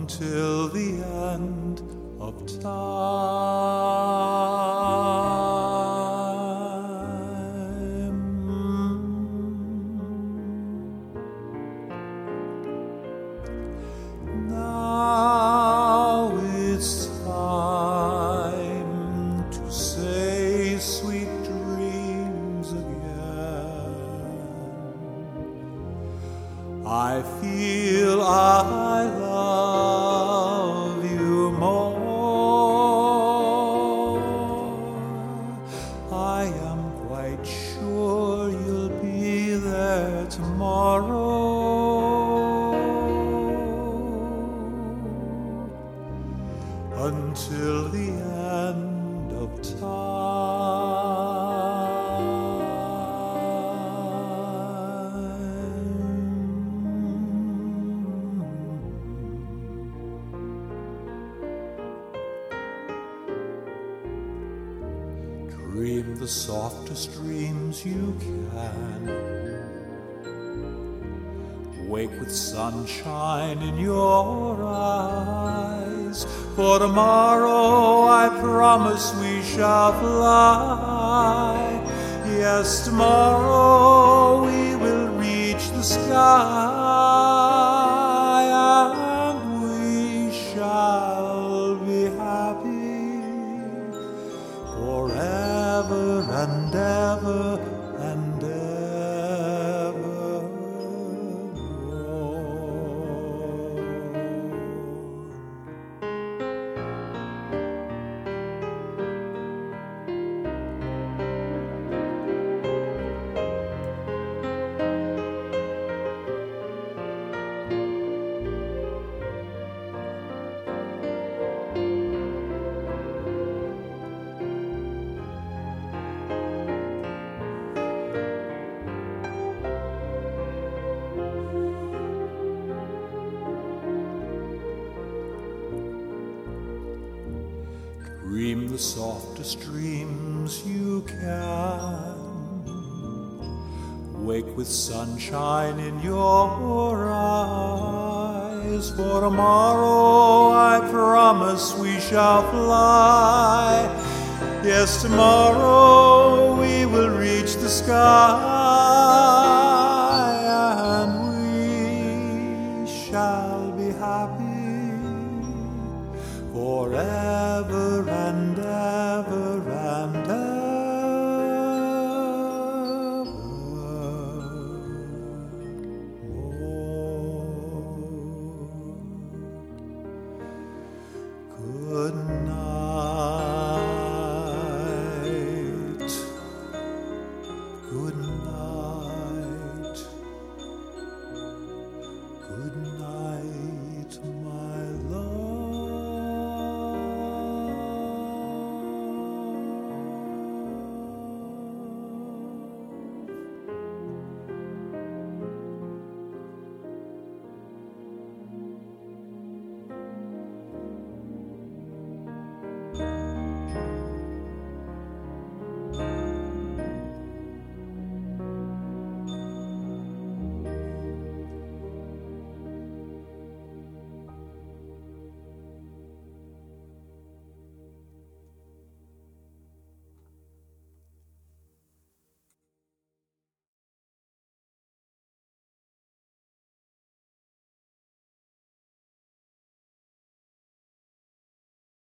until the end of time. Now it's time to say sweet dreams again. I feel I love you more. I am quite sure you'll be there tomorrow. Until the end of time. Dream the softest dreams you can. Wake with sunshine in your eyes. For tomorrow I promise we shall fly. Yes, tomorrow we will reach the sky, and we shall be happy forever and ever and ever. Dream the softest dreams you can. Wake with sunshine in your eyes. For tomorrow I promise we shall fly. Yes, tomorrow we will reach the sky, and we shall be happy forever and ever and evermore. Good night.